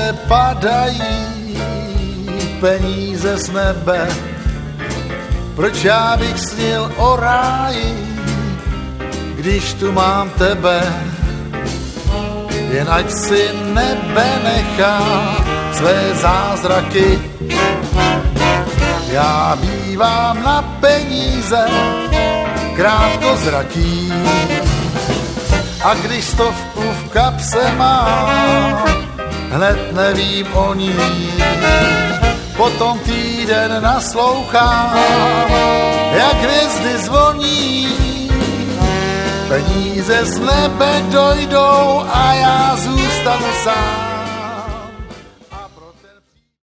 padají peníze z nebe. Proč já bych snil o ráji, když tu mám tebe? Jen ať si nebe nechá své zázraky. Já bývám na peníze krátkozraký, a když stovku v kapse mám, hned nevím o ní. Potom týden naslouchám, jak hvězdy zvoní. Peníze z nebe dojdou a já zůstanu sám.